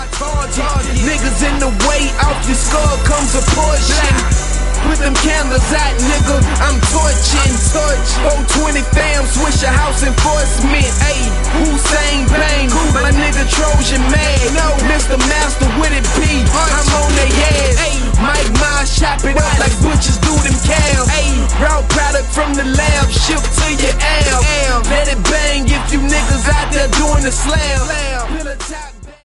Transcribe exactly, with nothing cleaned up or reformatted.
my target. Niggas in the way, off your skull comes a portion. Put them candles out, nigga, I'm torching. four twenty fam, switch a house enforcement. Ayy, Hussein Bang, my nigga Trojan mad. No, Mister Master with it P, I'm on they ass. Ayy, Mike Myers chop it up like butchers do them calves. Ayy, raw product from the lab, shipped to your ab. Let it bang if you niggas out there doing the slab.